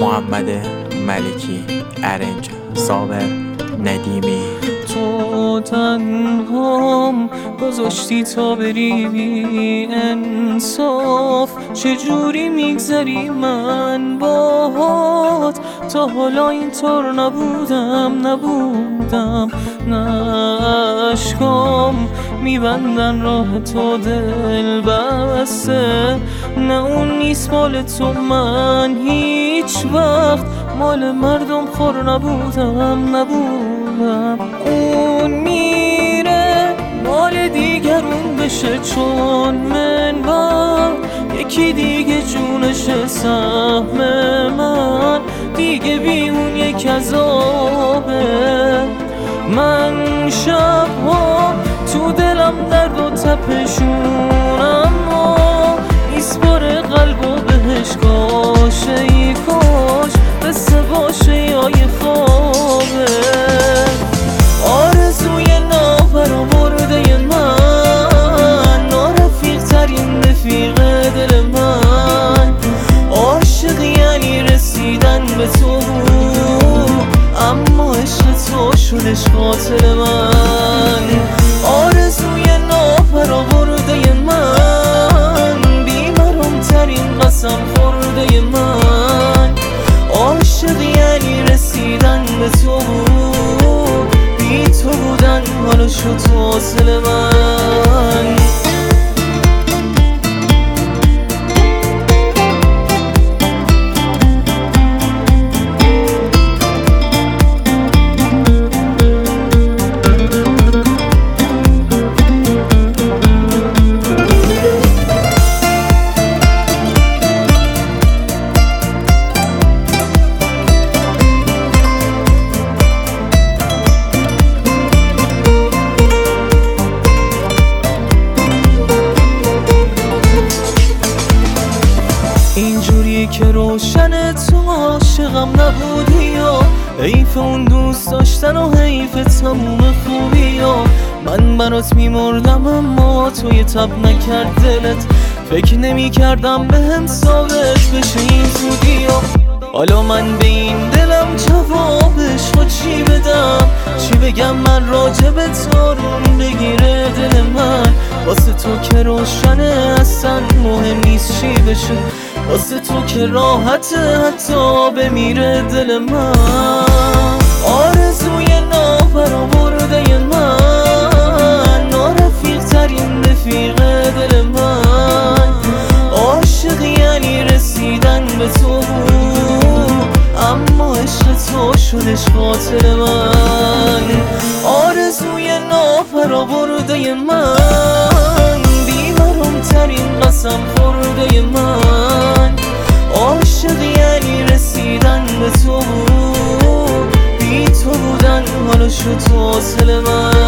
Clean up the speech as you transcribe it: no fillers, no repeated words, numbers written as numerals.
محمد ملکی، ارنج صابر ندیمی. تو تنهام گذاشتی تا بری بی انصاف، چجوری میگذری من باهات؟ تا حالا اینطور نبودم نه اشکام میبندن راه تو دل بسته، نه اون نیست مال تو، من هیچ وقت مال مردم خور نبودم اون میره مال دیگرون بشه، چون من یکی دیگه جونش سهم من دیگه بی اون یک عذابه. من شبها تو دلم درد و تپشونم نیست بار قلب و بهش کاش ای کاش قصه باشه یا یه خوابه. آرزوی نابرآورده من، نارفیق ترین رفیق دل من، عاشق یعنی رسیدن به تو، اما عشق تو شدش قاتل من. آرزوی نابرآورده من، بیمارم ترین قسم خورده من، عاشق یعنی رسیدن به تو، بی تو بودن حالا شد حاصل من. اینجوری که روشن تو عاشقم نبودی، یا حیف اون دوست داشتن و حیف تموم خوبی، یا من برات میمردم اما توی تب نکرد دلت، فکر نمی کردم به هم ثابت بشه این زودی، یا حالا من به این دلم جوابش خود چی بدم؟ چی بگم من راجب تارون بگیره دل من؟ واسه تو که روشنه اصلا مهم نیست چی بشه، واسه تو که راحته حتی بمیره دل من. آرزوی نابرآورده من، نارفیق ترین رفیق دل من، عاشق یعنی رسیدن به تو، اما عشق تو شدش قاتل من. آرزوی نابرآورده من، بیمارم ترین قسم خورده من، عاشق یعنی رسیدن به تو، بی تو بودن حالا شد حاصل من.